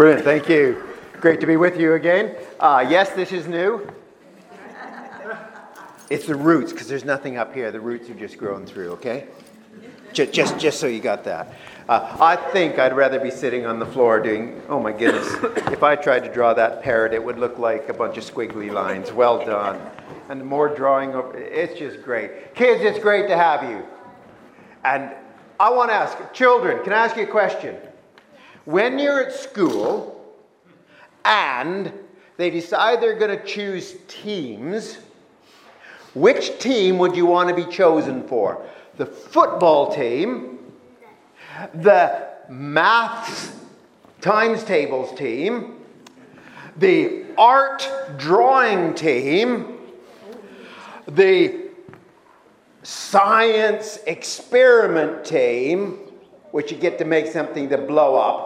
Brilliant, thank you. Great to be with you again. Yes, this is new. It's the roots, because there's nothing up here. The roots are just growing through, okay? Just so you got that. I think I'd rather be sitting on the floor doing, oh my goodness, if I tried to draw that parrot, it would look like a bunch of squiggly lines. Well done. And more drawing, it's just great. Kids, it's great to have you. And I want to ask, children, can I ask you a question? When you're at school and they decide they're going to choose teams, which team would you want to be chosen for? The football team, the maths times tables team, the art drawing team, the science experiment team, which you get to make something to blow up.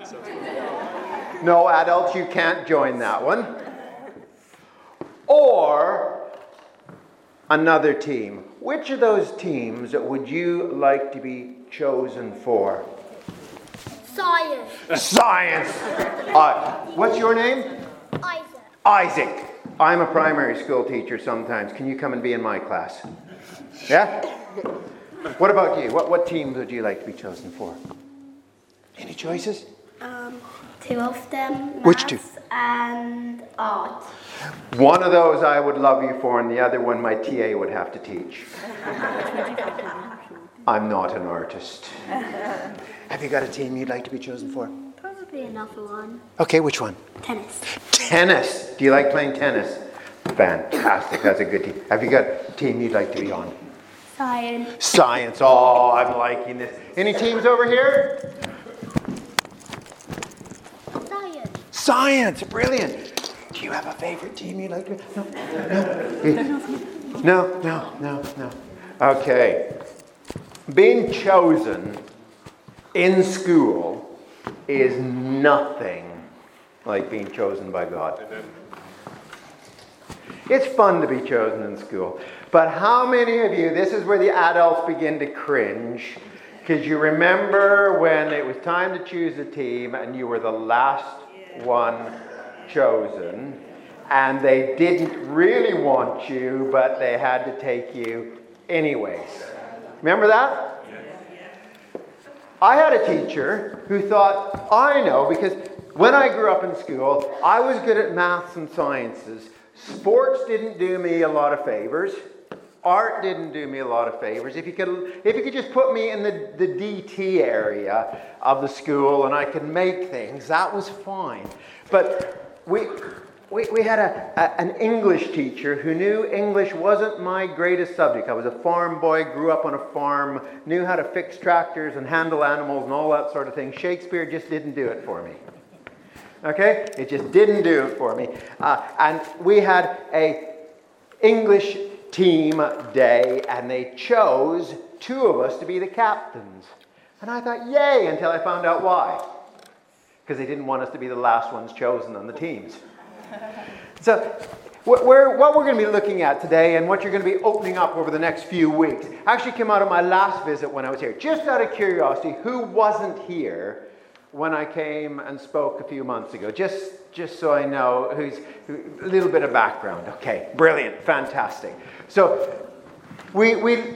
No, adults, you can't join that one. Or another team. Which of those teams would you like to be chosen for? Science. Science. What's your name? Isaac. Isaac. I'm a primary school teacher sometimes. Can you come and be in my class? Yeah? What about you? What team would you like to be chosen for? Any choices? Two of them. Which two? Maths and art. One of those I would love you for, and the other one my TA would have to teach. I'm not an artist. Have you got a team you'd like to be chosen for? Probably another one. Okay, which one? Tennis. Tennis. Do you like playing tennis? Fantastic. That's a good team. Have you got a team you'd like to be on? Science. Science. Oh, I'm liking this. Any teams over here? Science. Science. Brilliant. Do you have a favorite team you'd like to? No. Okay. Being chosen in school is nothing like being chosen by God. It's fun to be chosen in school. But how many of you, this is where the adults begin to cringe, because you remember when it was time to choose a team and you were the last one chosen, and they didn't really want you, but they had to take you anyways. Remember that? I had a teacher who thought, I know, because when I grew up in school, I was good at maths and sciences. Sports didn't do me a lot of favors. Art didn't do me a lot of favors. If you could just put me in the DT area of the school and I could make things, that was fine. But we had an English teacher who knew English wasn't my greatest subject. I was a farm boy, grew up on a farm, knew how to fix tractors and handle animals and all that sort of thing. Shakespeare just didn't do it for me. Okay? It just didn't do it for me. And we had a English team day, and they chose two of us to be the captains. And I thought, yay, until I found out why. Because they didn't want us to be the last ones chosen on the teams. So what we're going to be looking at today, and what you're going to be opening up over the next few weeks, actually came out of my last visit when I was here. Just out of curiosity, who wasn't here when I came and spoke a few months ago? Just so I know a little bit of background. Okay, brilliant, fantastic. So when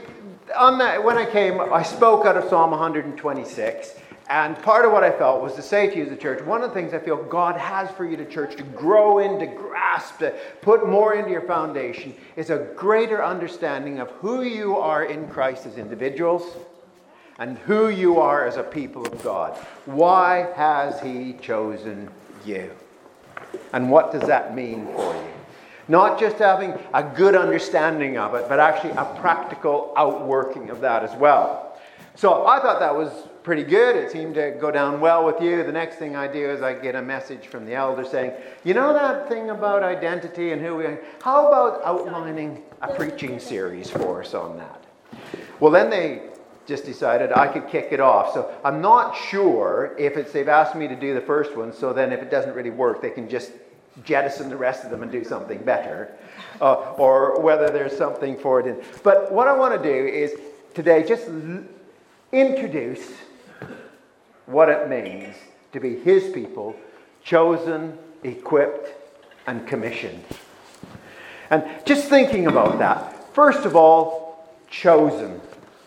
I came, I spoke out of Psalm 126, and part of what I felt was to say to you as a church, one of the things I feel God has for you, the church, to grow in, to grasp, to put more into your foundation, is a greater understanding of who you are in Christ as individuals, and who you are as a people of God. Why has He chosen you? And what does that mean for you? Not just having a good understanding of it, but actually a practical outworking of that as well. So I thought that was pretty good. It seemed to go down well with you. The next thing I do is I get a message from the elder saying, you know that thing about identity and who we are? How about outlining a preaching series for us on that? Well, then they just decided I could kick it off. So I'm not sure if they've asked me to do the first one, so then if it doesn't really work, they can just jettison the rest of them and do something better, or whether there's something for it. But what I want to do is today just introduce what it means to be His people, chosen, equipped, and commissioned. And just thinking about that, first of all, chosen.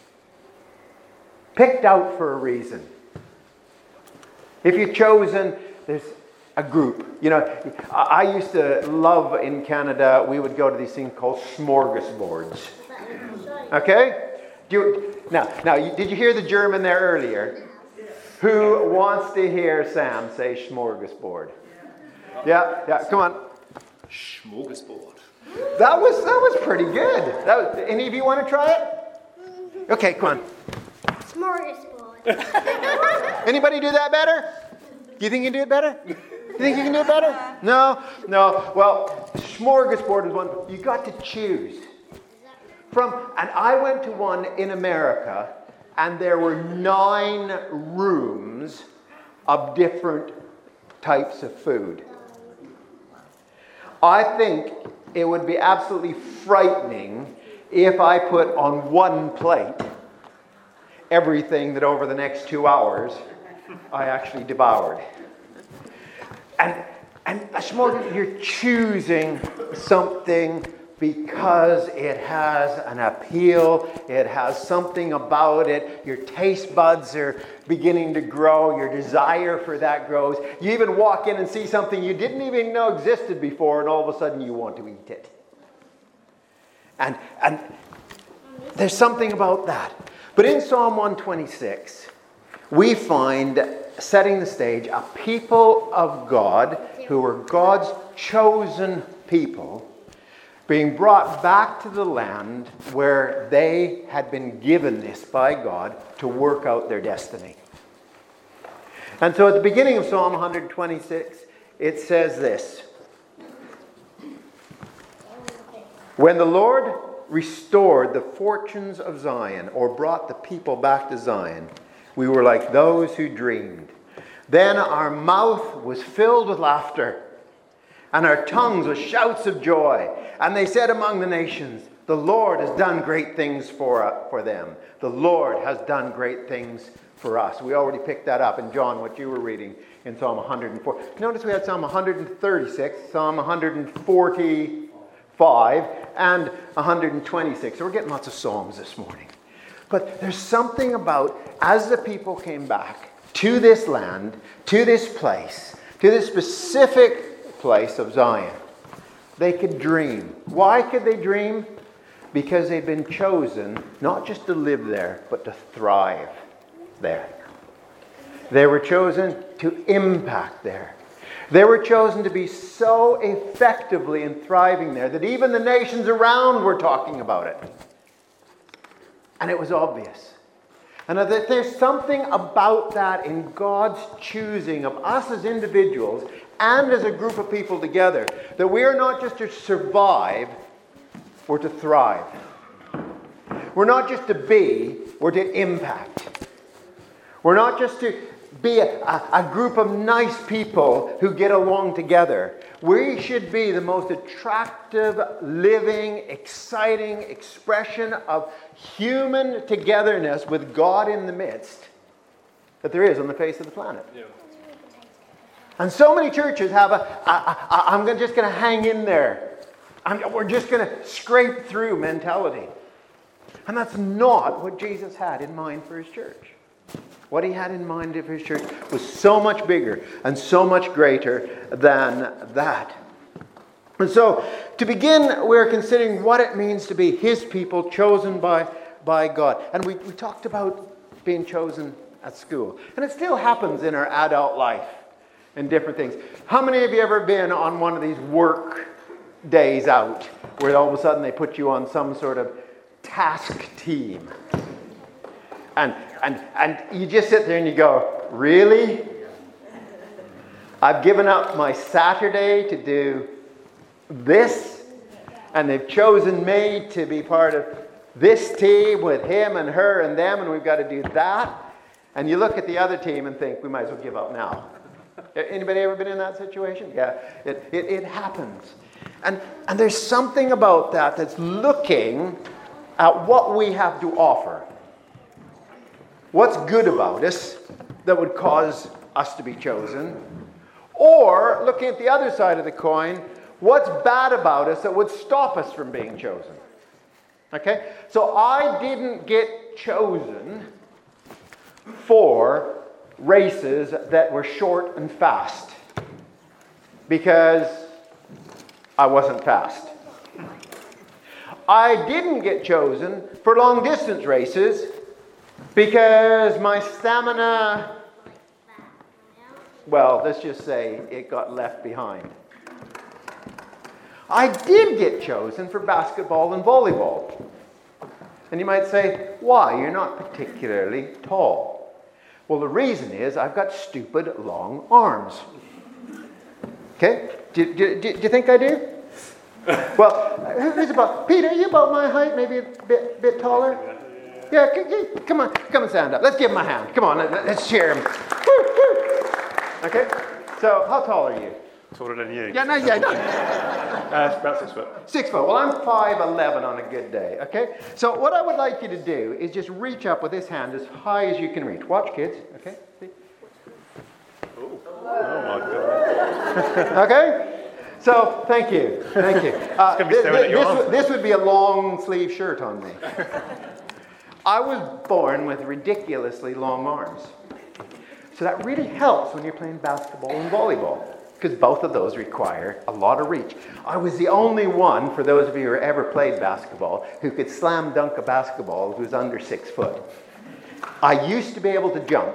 Picked out for a reason. If you're chosen, there's a group. You know, I used to love in Canada, we would go to these things called smorgasbords. Okay? Did you hear the German there earlier? Who wants to hear Sam say smorgasbord? Yeah, come on. Smorgasbord. That was pretty good. Any of you want to try it? Okay, come on. Smorgasbord. Anybody do that better? Do you think you can do it better? You think you can do it better? No. Well, smorgasbord is one. You got to choose. And I went to one in America, and there were 9 rooms of different types of food. I think it would be absolutely frightening if I put on one plate everything that over the next 2 hours I actually devoured. And a smorgasbord, you're choosing something because it has an appeal, it has something about it, your taste buds are beginning to grow, your desire for that grows. You even walk in and see something you didn't even know existed before, and all of a sudden you want to eat it. And there's something about that. But in Psalm 126, we find, setting the stage, a people of God who were God's chosen people being brought back to the land where they had been given this by God to work out their destiny. And so at the beginning of Psalm 126, it says this: when the Lord restored the fortunes of Zion, or brought the people back to Zion, we were like those who dreamed. Then our mouth was filled with laughter, and our tongues with shouts of joy. And they said among the nations, the Lord has done great things for them. The Lord has done great things for us. We already picked that up in John, what you were reading in Psalm 104. Notice we had Psalm 136, Psalm 145, and 126. So we're getting lots of psalms this morning. But there's something about, as the people came back to this land, to this place, to this specific place of Zion, they could dream. Why could they dream? Because they'd been chosen not just to live there, but to thrive there. They were chosen to impact there. They were chosen to be so effectively and thriving there that even the nations around were talking about it. And it was obvious. And there's something about that in God's choosing of us as individuals and as a group of people together, that we are not just to survive, we're to thrive. We're not just to be, we're to impact. We're not just to be a group of nice people who get along together. We should be the most attractive, living, exciting expression of human togetherness with God in the midst that there is on the face of the planet. Yeah. And so many churches have I'm just going to hang in there. We're just going to scrape through mentality. And that's not what Jesus had in mind for his church. What he had in mind for his church was so much bigger and so much greater than that. And so, to begin, we're considering what it means to be his people, chosen by God. And we talked about being chosen at school. And it still happens in our adult life and different things. How many of you ever been on one of these work days out where all of a sudden they put you on some sort of task team? And you just sit there and you go, really? I've given up my Saturday to do this, and they've chosen me to be part of this team with him and her and them, and we've got to do that. And you look at the other team and think, we might as well give up now. Anybody ever been in that situation? Yeah, it happens. And there's something about that that's looking at what we have to offer. What's good about us that would cause us to be chosen? Or, looking at the other side of the coin, what's bad about us that would stop us from being chosen? Okay? So I didn't get chosen for races that were short and fast because I wasn't fast. I didn't get chosen for long distance races because my stamina, well, let's just say it got left behind. I did get chosen for basketball and volleyball. And you might say, why? You're not particularly tall. Well, the reason is I've got stupid long arms. Okay? Do you think I do? Well, who's about? Peter, are you about my height? Maybe a bit taller? Yeah, come on and stand up. Let's give him a hand. Come on, let's cheer him. Okay? So, how tall are you? Taller than you. Yeah, no. About 6 foot. 6 foot. Well, I'm 5'11" on a good day, okay? So what I would like you to do is just reach up with this hand as high as you can reach. Watch, kids, okay? See? Oh my goodness. Okay? So, thank you. This would be a long sleeve shirt on me. I was born with ridiculously long arms. So that really helps when you're playing basketball and volleyball, because both of those require a lot of reach. I was the only one, for those of you who ever played basketball, who could slam dunk a basketball who was under 6 foot. I used to be able to jump.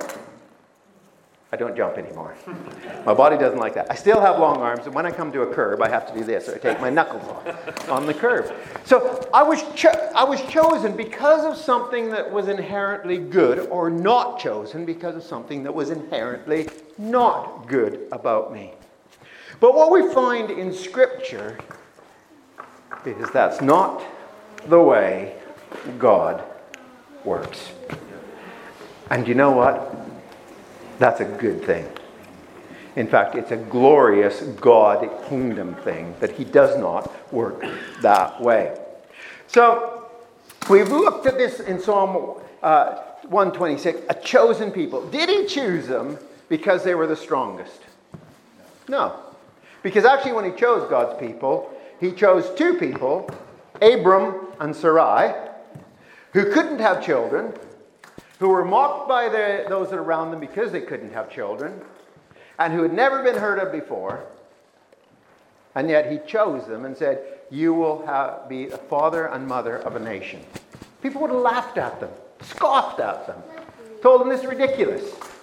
I don't jump anymore. My body doesn't like that. I still have long arms, and when I come to a curb, I have to do this, or I take my knuckles off on the curb. So I was chosen because of something that was inherently good, or not chosen because of something that was inherently not good about me. But what we find in Scripture is that's not the way God works. And you know what? That's a good thing. In fact, it's a glorious God kingdom thing that he does not work that way. So, we've looked at this in Psalm 126, a chosen people. Did he choose them because they were the strongest? No. Because actually when he chose God's people, he chose two people, Abram and Sarai, who couldn't have children, who were mocked by those around them because they couldn't have children, and who had never been heard of before. And yet he chose them and said, you will be the father and mother of a nation. People would have laughed at them, scoffed at them, told them this is ridiculous.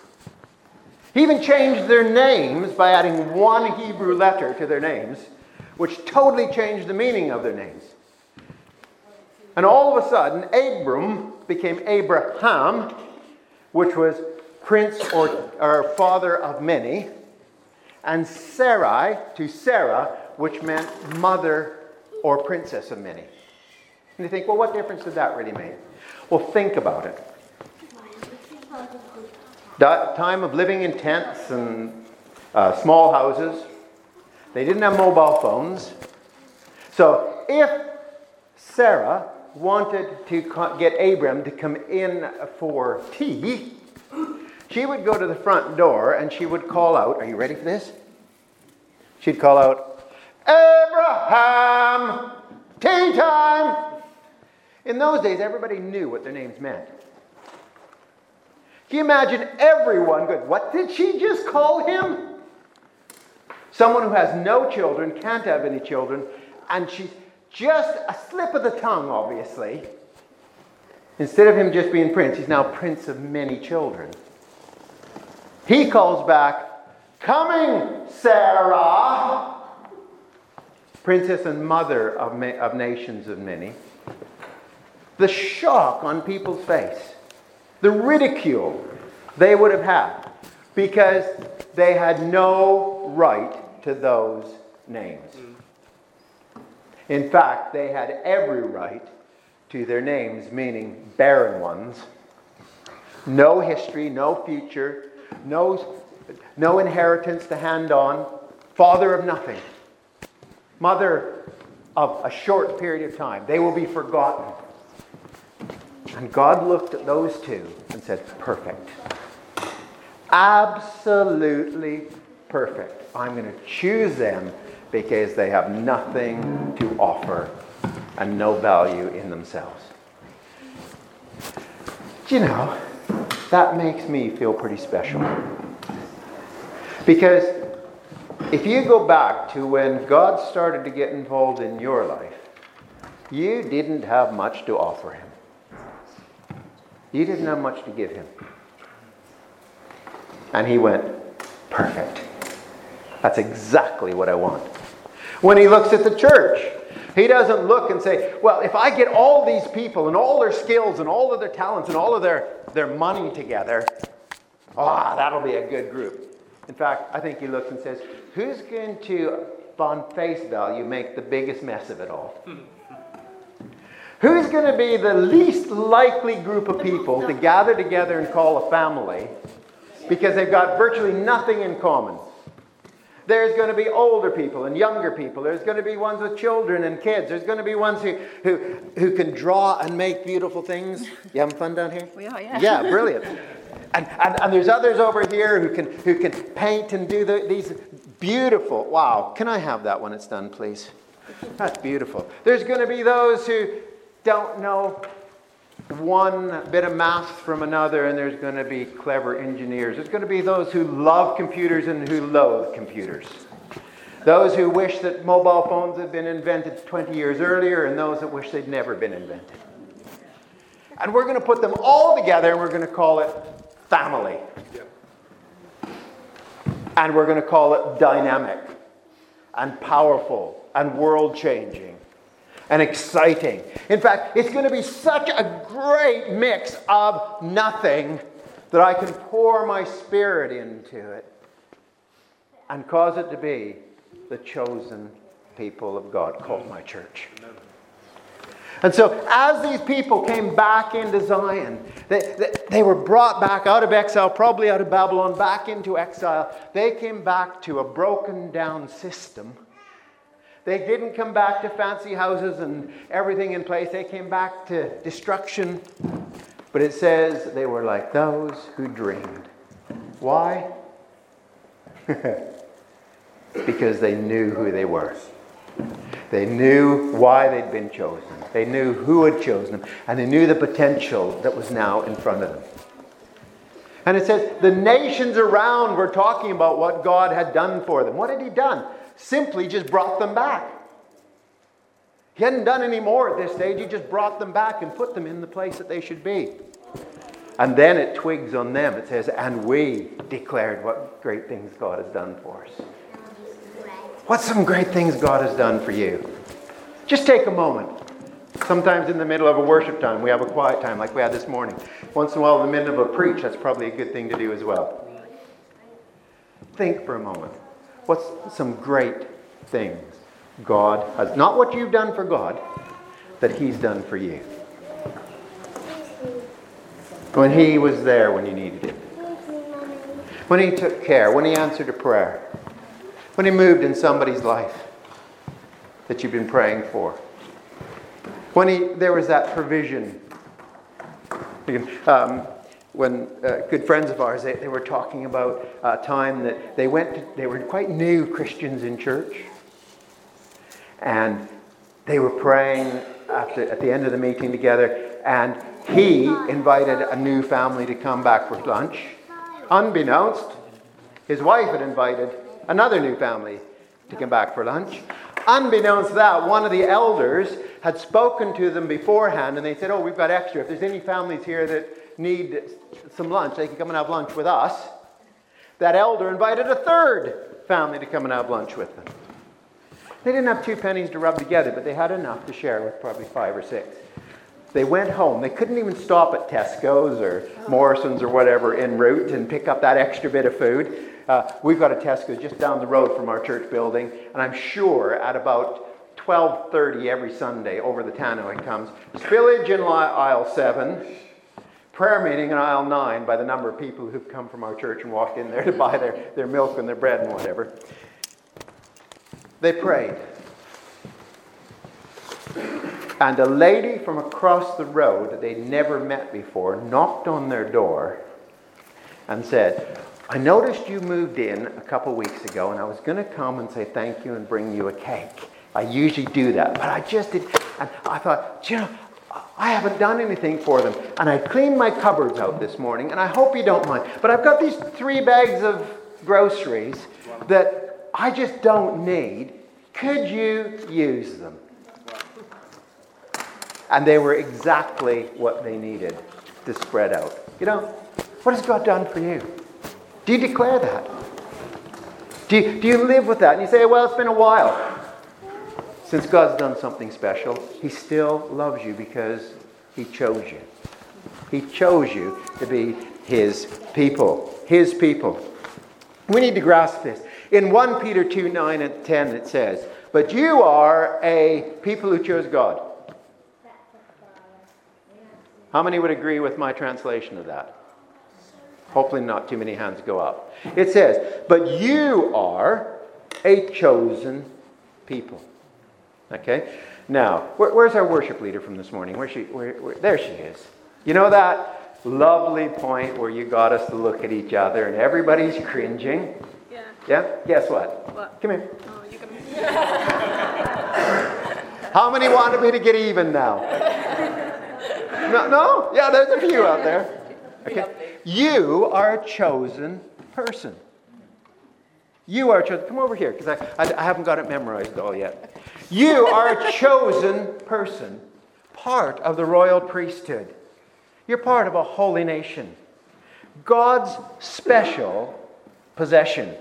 He even changed their names by adding one Hebrew letter to their names, which totally changed the meaning of their names. And all of a sudden, Abram became Abraham, which was prince or father of many, and Sarai to Sarah, which meant mother or princess of many. And you think, well, what difference did that really make? Well, think about it. That time of living in tents and small houses. They didn't have mobile phones. So if Sarah wanted to get Abram to come in for tea, she would go to the front door and she would call out, are you ready for this? She'd call out, Abraham, tea time! In those days, everybody knew what their names meant. Can you imagine everyone going, what did she just call him? Someone who has no children, can't have any children, and she's just a slip of the tongue, obviously. Instead of him just being prince, he's now prince of many children. He calls back, coming, Sarah, princess and mother of nations of many. The shock on people's face, the ridicule they would have had, because they had no right to those names. In fact, they had every right to their names, meaning barren ones. No history, no future, no inheritance to hand on. Father of nothing. Mother of a short period of time. They will be forgotten. And God looked at those two and said, perfect. Absolutely perfect. I'm going to choose them because they have nothing to offer and no value in themselves. Do you know, that makes me feel pretty special. Because if you go back to when God started to get involved in your life, you didn't have much to offer him. You didn't have much to give him. And he went, perfect. That's exactly what I want. When he looks at the church, he doesn't look and say, well, if I get all these people and all their skills and all of their talents and all of their money together, that'll be a good group. In fact, I think he looks and says, who's going to, on face value, make the biggest mess of it all? Who's going to be the least likely group of people to gather together and call a family because they've got virtually nothing in common? There's going to be older people and younger people. There's going to be ones with children and kids. There's going to be ones who can draw and make beautiful things. You having fun down here? We are, yeah. Yeah, brilliant. And there's others over here who can paint and do these beautiful. Wow, can I have that when it's done, please? That's beautiful. There's going to be those who don't know one bit of math from another, and there's going to be clever engineers. There's going to be those who love computers and who loathe computers. Those who wish that mobile phones had been invented 20 years earlier, and those that wish they'd never been invented. And we're going to put them all together, and we're going to call it family. And we're going to call it dynamic and powerful and world-changing and exciting. In fact, it's going to be such a great mix of nothing that I can pour my spirit into it and cause it to be the chosen people of God called my church. And so as these people came back into Zion, they were brought back out of exile, probably out of Babylon, back into exile. They came back to a broken down system. They didn't come back to fancy houses and everything in place. They came back to destruction. But it says they were like those who dreamed. Why? Because they knew who they were. They knew why they'd been chosen. They knew who had chosen them. And they knew the potential that was now in front of them. And it says the nations around were talking about what God had done for them. What had he done? Simply just brought them back. He hadn't done any more at this stage. He just brought them back and put them in the place that they should be. And then it twigs on them. It says, and we declared what great things God has done for us. What's some great things God has done for you? Just take a moment. Sometimes in the middle of a worship time, we have a quiet time like we had this morning. Once in a while in the middle of a preach, that's probably a good thing to do as well. Think for a moment. What's some great things God has, not what you've done for God, that he's done for you? When he was there when you needed him. When he took care, when he answered a prayer. When he moved in somebody's life that you've been praying for. When there was that provision. When good friends of ours, they were talking about a time that they were quite new Christians in church. And they were praying at the end of the meeting together. And he invited a new family to come back for lunch. Unbeknownst, his wife had invited another new family to come back for lunch. Unbeknownst to that, one of the elders had spoken to them beforehand. And they said, we've got extra. If there's any families here that need some lunch, they can come and have lunch with us. That elder invited a third family to come and have lunch with them. They didn't have 2 pennies to rub together, but they had enough to share with probably 5 or 6. They went home. They couldn't even stop at Tesco's or Morrison's or whatever en route and pick up that extra bit of food. We've got a Tesco just down the road from our church building, and I'm sure at about 12:30 every Sunday over the tannoy comes spillage in aisle 7, prayer meeting in aisle 9 by the number of people who've come from our church and walked in there to buy their milk and their bread and whatever. They prayed. And a lady from across the road that they'd never met before knocked on their door and said, I noticed you moved in a couple weeks ago, and I was going to come and say thank you and bring you a cake. I usually do that, but I just did. And I thought, I haven't done anything for them. And I cleaned my cupboards out this morning, and I hope you don't mind. But I've got these 3 bags of groceries that I just don't need. Could you use them? And they were exactly what they needed to spread out. What has God done for you? Do you declare that? Do you live with that? And you say, well, it's been a while since God's done something special. He still loves you because He chose you. He chose you to be His people. His people. We need to grasp this. In 1 Peter 2, 9 and 10 it says, but you are a people who chose God. How many would agree with my translation of that? Hopefully not too many hands go up. It says, but you are a chosen people. Okay? Now, where's our worship leader from this morning? There she is. You know that lovely point where you got us to look at each other and everybody's cringing? Yeah. Yeah? Guess what? What? Come here. Oh, you can... How many wanted me to get even now? No? Yeah, there's a few out there. Okay. You are a chosen person. You are chosen. Come over here, because I haven't got it memorized all yet. You are a chosen person, part of the royal priesthood. You're part of a holy nation. God's special possession.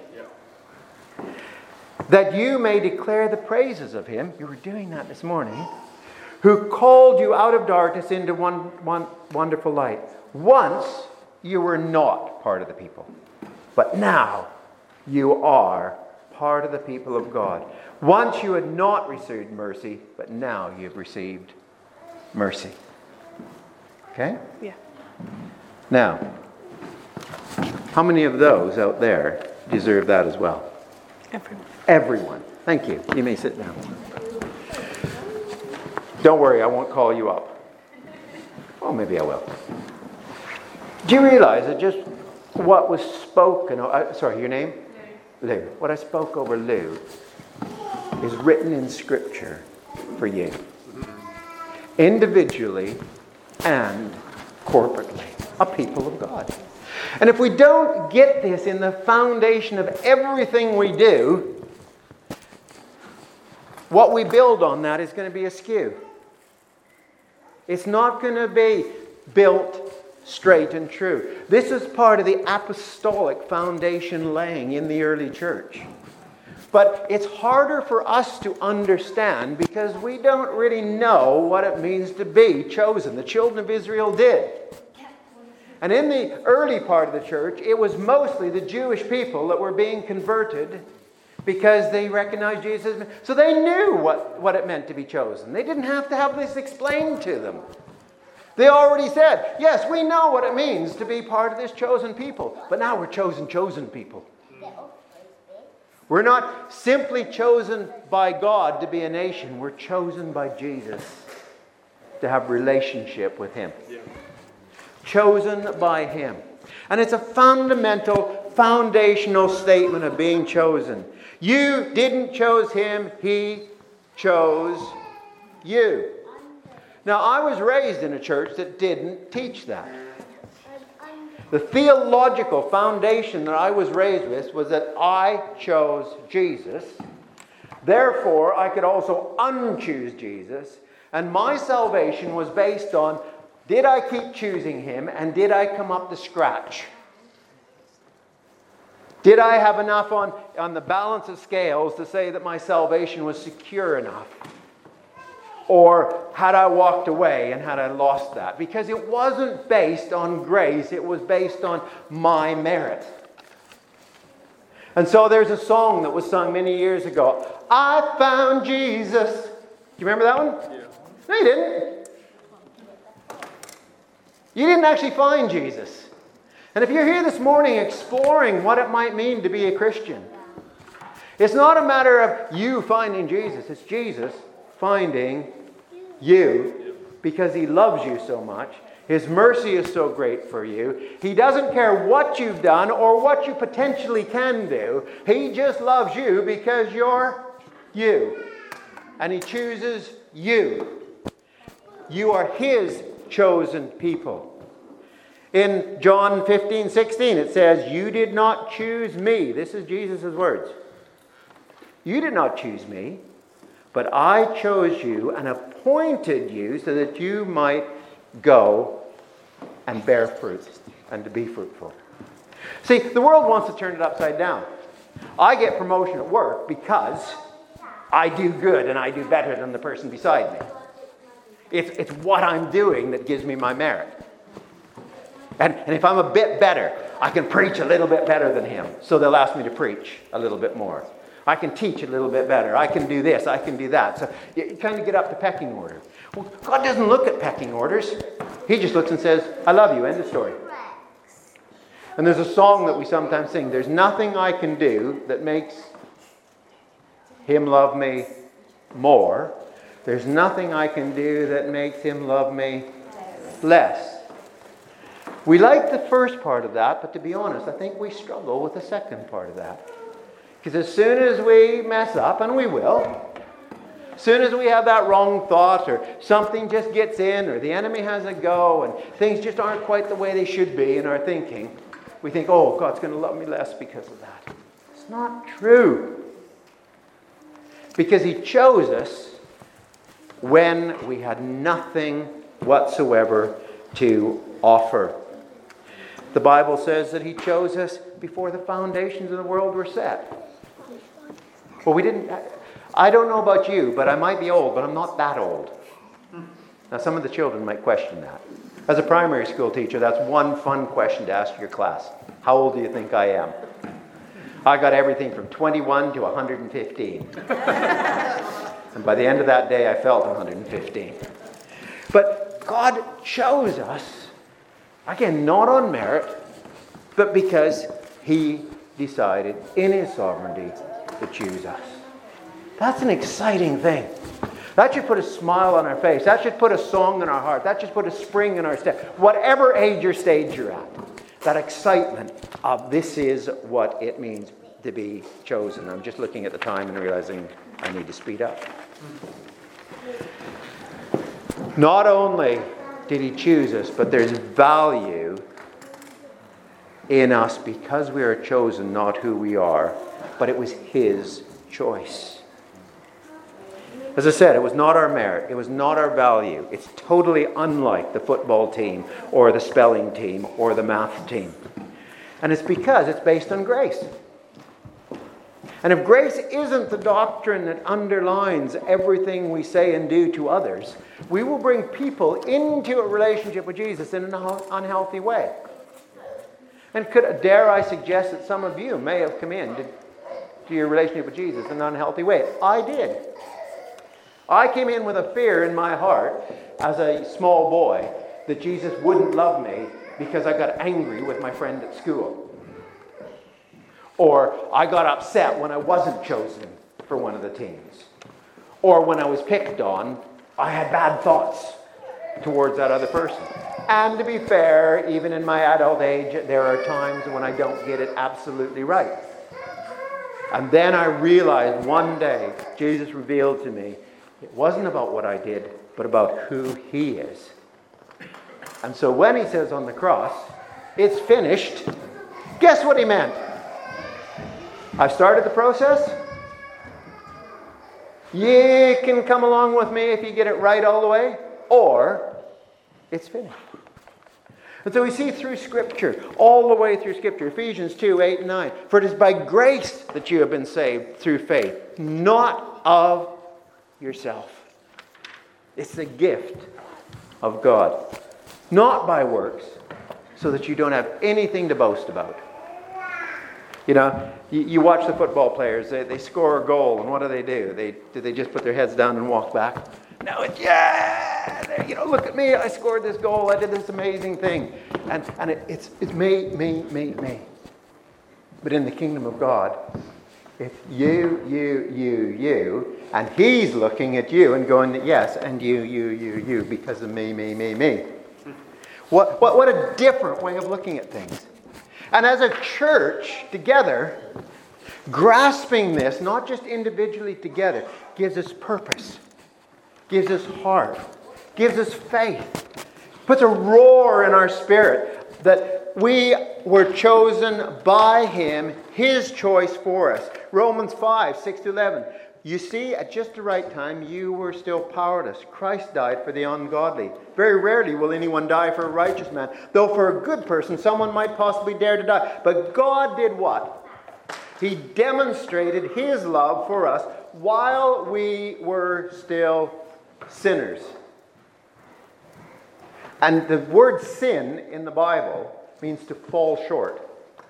That you may declare the praises of Him. You were doing that this morning. Who called you out of darkness into one wonderful light. Once you were not part of the people, but now you are part of the people of God. Once you had not received mercy, but now you have received mercy. Okay? Yeah. Now, how many of those out there deserve that as well? Everyone. Everyone. Thank you. You may sit down. Don't worry, I won't call you up. Well, maybe I will. Do you realize that just what was spoken... sorry, your name? Lou. What I spoke over Lou is written in Scripture for you. Individually and corporately. A people of God. And if we don't get this in the foundation of everything we do, what we build on that is going to be askew. It's not going to be built straight and true. This is part of the apostolic foundation laying in the early church. But it's harder for us to understand because we don't really know what it means to be chosen. The children of Israel did. And in the early part of the church, it was mostly the Jewish people that were being converted because they recognized Jesus. So they knew what it meant to be chosen. They didn't have to have this explained to them. They already said, yes, we know what it means to be part of this chosen people. But now we're chosen people. We're not simply chosen by God to be a nation. We're chosen by Jesus to have relationship with Him. Chosen by Him. And it's a foundational statement of being chosen. You didn't choose Him, He chose you. Now, I was raised in a church that didn't teach that. The theological foundation that I was raised with was that I chose Jesus. Therefore, I could also unchoose Jesus. And my salvation was based on, did I keep choosing Him and did I come up to scratch? Did I have enough on the balance of scales to say that my salvation was secure enough? Or had I walked away and had I lost that? Because it wasn't based on grace, it was based on my merit. And so there's a song that was sung many years ago. I found Jesus. Do you remember that one? Yeah. No, you didn't. You didn't actually find Jesus. And if you're here this morning exploring what it might mean to be a Christian, it's not a matter of you finding Jesus. It's Jesus finding you because He loves you so much. His mercy is so great for you. He doesn't care what you've done or what you potentially can do. He just loves you because you're you. And he chooses you. You are his chosen people. In John 15:16 it says, "You did not choose me." This is Jesus' words. "You did not choose me, but I chose you and appointed you so that you might go and bear fruit and to be fruitful." See, the world wants to turn it upside down. I get promotion at work because I do good and I do better than the person beside me. It's what I'm doing that gives me my merit. And if I'm a bit better, I can preach a little bit better than him. So they'll ask me to preach a little bit more. I can teach a little bit better. I can do this. I can do that. So you kind of get up the pecking order. Well, God doesn't look at pecking orders. He just looks and says, "I love you." End of story. And there's a song that we sometimes sing. There's nothing I can do that makes him love me more. There's nothing I can do that makes him love me less. We like the first part of that, but to be honest, I think we struggle with the second part of that. Because as soon as we mess up, and we will, as soon as we have that wrong thought, or something just gets in, or the enemy has a go, and things just aren't quite the way they should be in our thinking, we think, "Oh, God's going to love me less because of that." It's not true. Because he chose us when we had nothing whatsoever to offer. The Bible says that he chose us before the foundations of the world were set. Well, I don't know about you, but I might be old, but I'm not that old. Now, some of the children might question that. As a primary school teacher, that's one fun question to ask your class. How old do you think I am? I got everything from 21 to 115. And by the end of that day, I felt 115. But God chose us, again, not on merit, but because he decided in his sovereignty to choose us. That's an exciting thing. That should put a smile on our face. That should put a song in our heart. That should put a spring in our step. Whatever age or stage you're at, that excitement of this is what it means to be chosen. I'm just looking at the time and realizing I need to speed up. Not only did he choose us, but there's value in us because we are chosen, not who we are, but it was his choice. As I said, it was not our merit. It was not our value. It's totally unlike the football team or the spelling team or the math team. And it's because it's based on grace. And if grace isn't the doctrine that underlines everything we say and do to others, we will bring people into a relationship with Jesus in an unhealthy way. And dare I suggest that some of you may have come into your relationship with Jesus in an unhealthy way. I did. I came in with a fear in my heart as a small boy that Jesus wouldn't love me because I got angry with my friend at school. Or I got upset when I wasn't chosen for one of the teams. Or when I was picked on, I had bad thoughts towards that other person. And to be fair, even in my adult age, there are times when I don't get it absolutely right. And then I realized one day, Jesus revealed to me, it wasn't about what I did, but about who he is. And so when he says on the cross, "It's finished," guess what he meant? I've started the process. You can come along with me if you get it right all the way, or it's finished. And so we see through Scripture, all the way through Scripture, Ephesians 2, 8 and 9, "For it is by grace that you have been saved through faith, not of yourself." It's the gift of God, not by works, so that you don't have anything to boast about. You know, you watch the football players, they score a goal, and what do? Do they just put their heads down and walk back? No, it's, yeah, you know, look at me, I scored this goal, I did this amazing thing. And it's me. But in the kingdom of God, it's you, and he's looking at you and going, yes, and you, because of me. What a different way of looking at things. And as a church together, grasping this, not just individually together, gives us purpose, gives us heart, gives us faith, puts a roar in our spirit that we were chosen by Him, His choice for us. Romans 5, 6-11. You see, at just the right time, you were still powerless. Christ died for the ungodly. Very rarely will anyone die for a righteous man, though for a good person, someone might possibly dare to die. But God did what? He demonstrated His love for us while we were still sinners. And the word sin in the Bible means to fall short.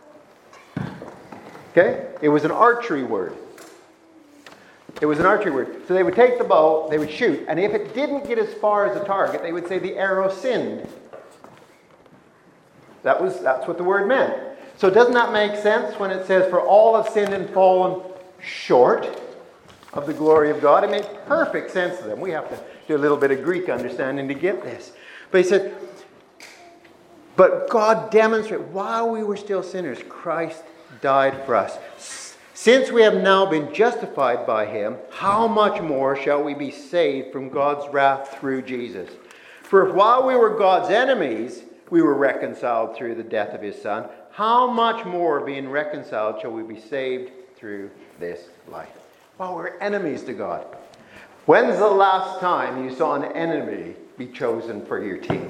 Okay? It was an archery word. It was an archery word. So they would take the bow, they would shoot, and if it didn't get as far as the target, they would say the arrow sinned. That's what the word meant. So doesn't that make sense when it says, for all have sinned and fallen short of the glory of God? It makes perfect sense to them. We have to do a little bit of Greek understanding to get this. But he said, but God demonstrated, while we were still sinners, Christ died for us. Since we have now been justified by Him, how much more shall we be saved from God's wrath through Jesus? For if while we were God's enemies, we were reconciled through the death of His Son, how much more, being reconciled, shall we be saved through this life? While we're enemies to God. When's the last time you saw an enemy be chosen for your team?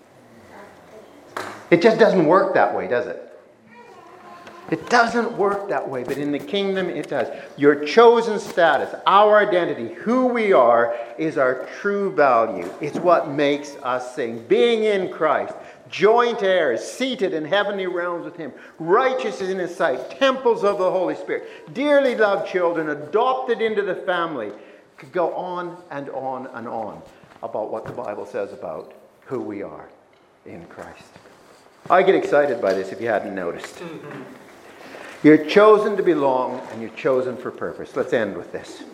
It just doesn't work that way, does it? It doesn't work that way, but in the kingdom it does. Your chosen status, our identity, who we are, is our true value. It's what makes us sing. Being in Christ, joint heirs, seated in heavenly realms with Him, righteous in His sight, temples of the Holy Spirit, dearly loved children, adopted into the family. Could go on and on and on about what the Bible says about who we are in Christ. I get excited by this if you hadn't noticed. You're chosen to belong and you're chosen for purpose. Let's end with this.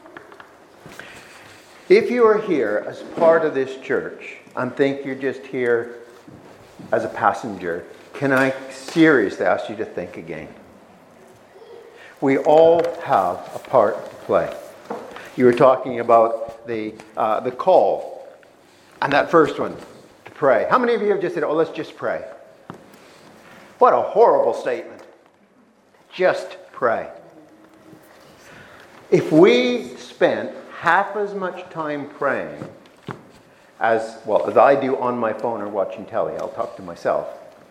If you are here as part of this church and think you're just here as a passenger, can I seriously ask you to think again? We all have a part to play. You were talking about the call and that first one, to pray. How many of you have just said, oh, let's just pray? What a horrible statement. Just pray. If we spent half as much time praying as I do on my phone or watching telly, I'll talk to myself,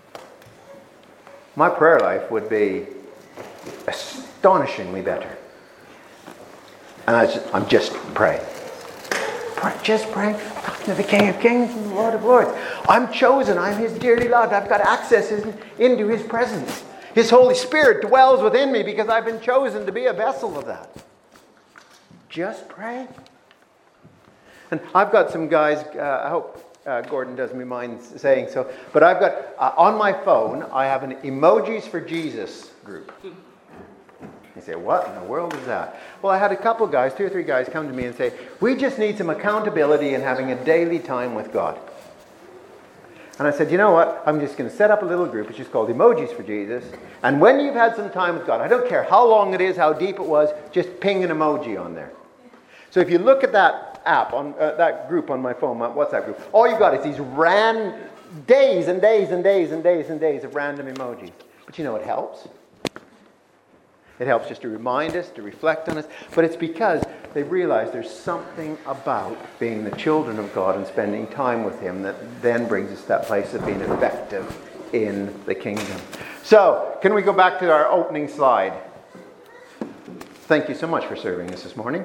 my prayer life would be astonishingly better. And I'm just praying. Just praying. Talking to the King of Kings and the Lord of Lords. I'm chosen. I'm His dearly loved. I've got access into His presence. His Holy Spirit dwells within me because I've been chosen to be a vessel of that. Just pray. And I've got some guys, I hope Gordon doesn't mind saying so, but I've got, on my phone, I have an Emojis for Jesus group. You say, what in the world is that? Well, I had a couple guys, 2 or 3 guys come to me and say, we just need some accountability in having a daily time with God. And I said, you know what? I'm just going to set up a little group. It's just called Emojis for Jesus. And when you've had some time with God, I don't care how long it is, how deep it was, just ping an emoji on there. So if you look at that app, on that group on my phone, my WhatsApp group, all you've got is these days and days and days and days and days of random emojis. But you know, it helps. It helps just to remind us, to reflect on us. But it's because they realize there's something about being the children of God and spending time with Him that then brings us to that place of being effective in the kingdom. So, can we go back to our opening slide? Thank you so much for serving us this morning.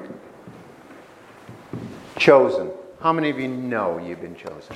Chosen. How many of you know you've been chosen?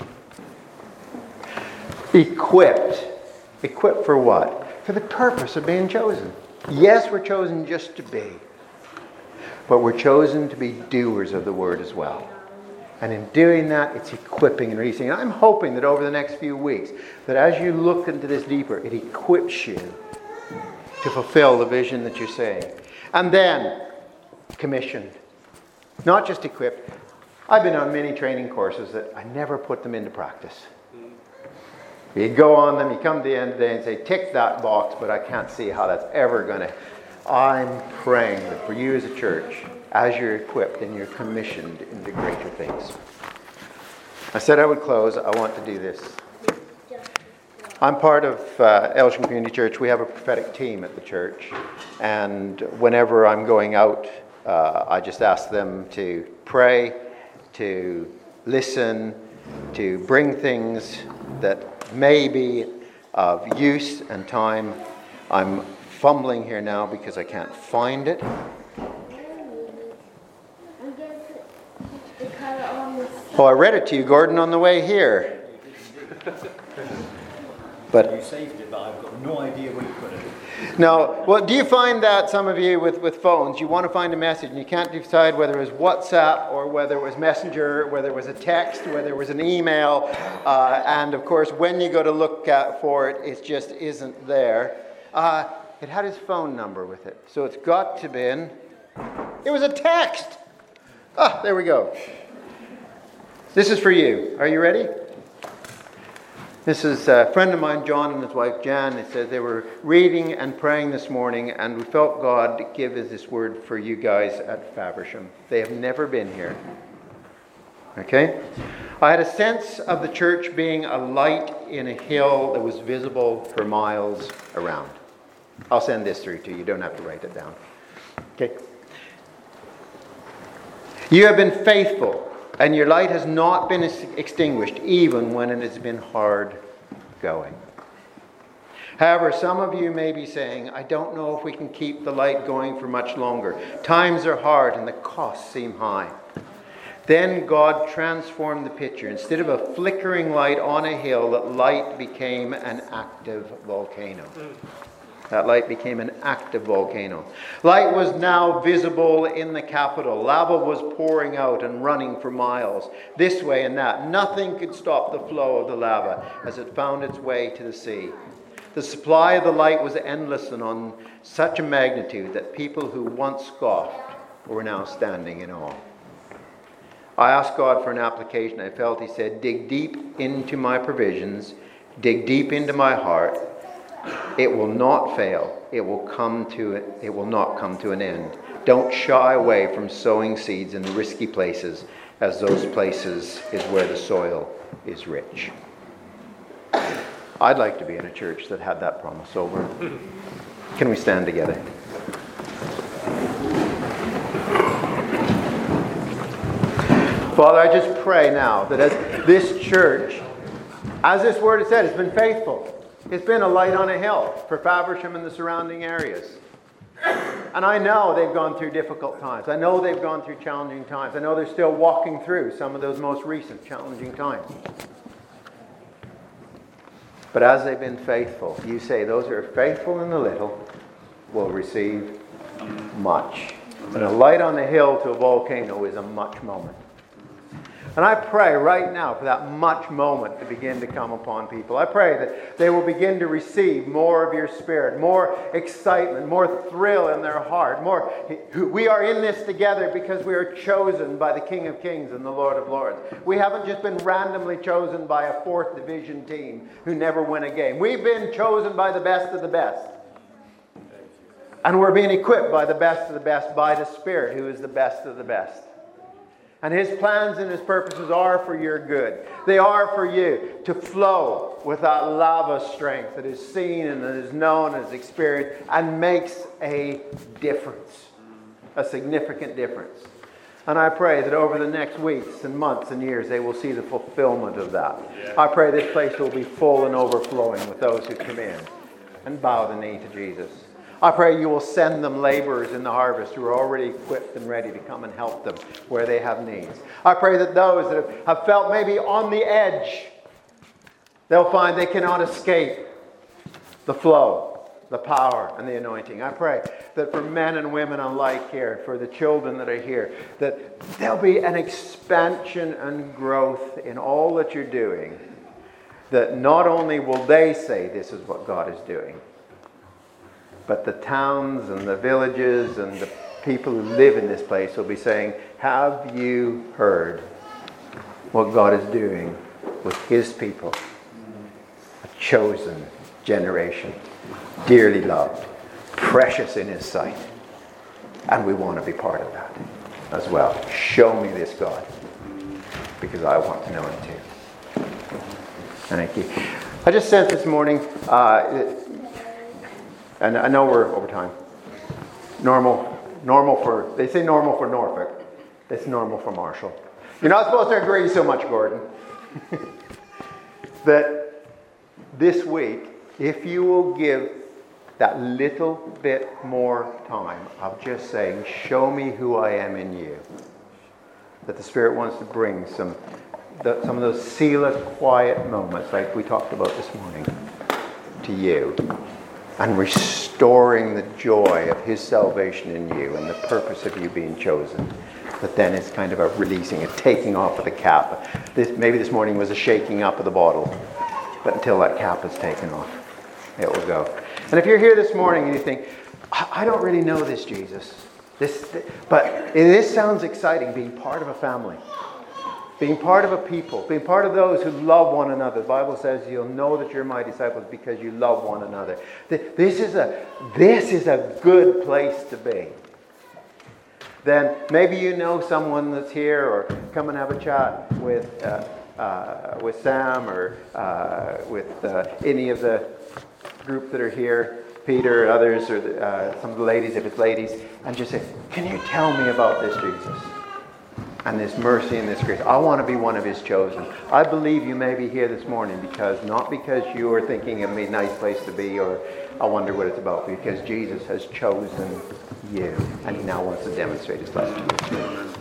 Equipped. Equipped for what? For the purpose of being chosen. Yes, we're chosen just to be, but we're chosen to be doers of the word as well. And in doing that, it's equipping and releasing. And I'm hoping that over the next few weeks, that as you look into this deeper, it equips you to fulfill the vision that you're saying. And then, commissioned. Not just equipped. I've been on many training courses that I never put them into practice. You go on them, you come to the end of the day and say, tick that box, but I can't see how that's ever going to. I'm praying that for you as a church, as you're equipped and you're commissioned into greater things. I said I would close. I want to do this. I'm part of Elsham Community Church. We have a prophetic team at the church. And whenever I'm going out, I just ask them to pray, to listen, to bring things that may be of use and time. I'm fumbling here now because I can't find it. Oh, I read it to you, Gordon, on the way here. But you saved it, but I've got no idea where you put it. No, well, do you find that some of you with phones, you want to find a message and you can't decide whether it was WhatsApp or whether it was Messenger, whether it was a text, whether it was an email, and of course when you go to look for it, it just isn't there. It had his phone number with it, so it's got to been, it was a text. Ah, there we go. This is for you. Are you ready? This is a friend of mine, John, and his wife, Jan. It says they were reading and praying this morning, and we felt God give us this word for you guys at Faversham. They have never been here. Okay? I had a sense of the church being a light in a hill that was visible for miles around. I'll send this through to you. You don't have to write it down. Okay? You have been faithful. And your light has not been extinguished, even when it has been hard going. However, some of you may be saying, I don't know if we can keep the light going for much longer. Times are hard and the costs seem high. Then God transformed the picture. Instead of a flickering light on a hill, that light became an active volcano. That light became an active volcano. Light was now visible in the capital. Lava was pouring out and running for miles, this way and that. Nothing could stop the flow of the lava as it found its way to the sea. The supply of the light was endless and on such a magnitude that people who once scoffed were now standing in awe. I asked God for an application. I felt He said, dig deep into my provisions, dig deep into my heart. It will not fail. It will not come to an end. Don't shy away from sowing seeds in the risky places, as those places is where the soil is rich. I'd like to be in a church that had that promise over. Can we stand together? Father, I just pray now that as this church, as this word has said, has been faithful. It's been a light on a hill for Faversham and the surrounding areas. And I know they've gone through difficult times. I know they've gone through challenging times. I know they're still walking through some of those most recent challenging times. But as they've been faithful, you say those who are faithful in the little will receive much. And a light on the hill to a volcano is a much moment. And I pray right now for that much moment to begin to come upon people. I pray that they will begin to receive more of your Spirit, more excitement, more thrill in their heart. We are in this together because we are chosen by the King of Kings and the Lord of Lords. We haven't just been randomly chosen by a 4th division team who never win a game. We've been chosen by the best of the best. And we're being equipped by the best of the best, by the Spirit who is the best of the best. And His plans and His purposes are for your good. They are for you to flow with that lava strength that is seen and that is known and is experienced and makes a difference, a significant difference. And I pray that over the next weeks and months and years, they will see the fulfillment of that. Yeah. I pray this place will be full and overflowing with those who come in and bow the knee to Jesus. I pray you will send them laborers in the harvest who are already equipped and ready to come and help them where they have needs. I pray that those that have felt maybe on the edge, they'll find they cannot escape the flow, the power, and the anointing. I pray that for men and women alike here, for the children that are here, that there'll be an expansion and growth in all that you're doing, that not only will they say this is what God is doing, but the towns and the villages and the people who live in this place will be saying, have you heard what God is doing with His people? A chosen generation, dearly loved, precious in his sight. And we want to be part of that as well. Show me this God, because I want to know him too. Thank you. I just sent this morning, and I know we're over time. Normal for, they say normal for Norfolk. It's normal for Marshall. You're not supposed to agree so much, Gordon. That this week, if you will give that little bit more time of just saying, show me who I am in you, that the Spirit wants to bring some of those Selah quiet moments like we talked about this morning to you, and restoring the joy of his salvation in you and the purpose of you being chosen. But then it's kind of a releasing, a taking off of the cap. Maybe this morning was a shaking up of the bottle, but until that cap is taken off, it will go. And if you're here this morning and you think, I don't really know this Jesus, but this sounds exciting, being part of a family, being part of a people, being part of those who love one another. The Bible says you'll know that you're my disciples because you love one another. This is a good place to be. Then maybe you know someone that's here, or come and have a chat with Sam or with any of the group that are here, Peter, others, or some of the ladies, if it's ladies, and just say, can you tell me about this Jesus? And this mercy and this grace. I want to be one of his chosen. I believe you may be here this morning not because you are thinking it would be a nice place to be, or I wonder what it's about, because Jesus has chosen you, and he now wants to demonstrate his love to you.